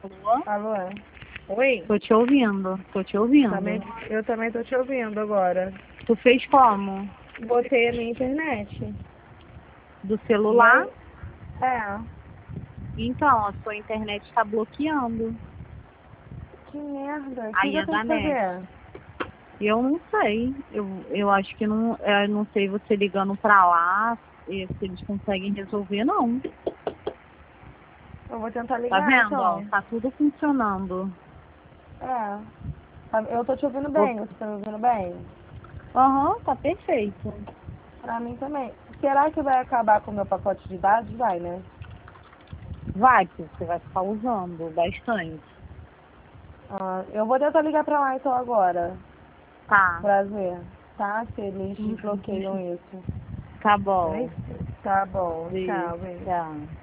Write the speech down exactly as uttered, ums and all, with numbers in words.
Alô? Alô? Oi? Tô te ouvindo, tô te ouvindo. Também, eu também tô te ouvindo agora. Tu fez como? Botei a minha internet. Do E celular? aí? É. Então, a sua internet tá bloqueando. Que merda. O que, Aí que eu é tenho da que net. fazer? Eu não sei. Eu, eu acho que não. Eu não sei você ligando pra lá e se eles conseguem resolver, não. Eu vou tentar Tá ligar, vendo, ó? então. Tá tudo funcionando. É. Tá- Eu tô te ouvindo Vou- bem. Você tá me ouvindo bem? Aham, tá perfeito. Pra mim também. Será que vai acabar com o meu pacote de dados? Vai, né? Vai, porque você vai ficar usando bastante. Ah, eu vou tentar ligar pra lá, então, agora. Tá. Pra ver. Tá? Se eles Uhum. desbloqueiam isso. Tá Eu nem bom. sei. Tá bom. Beijo. Tchau, beijo. Tchau.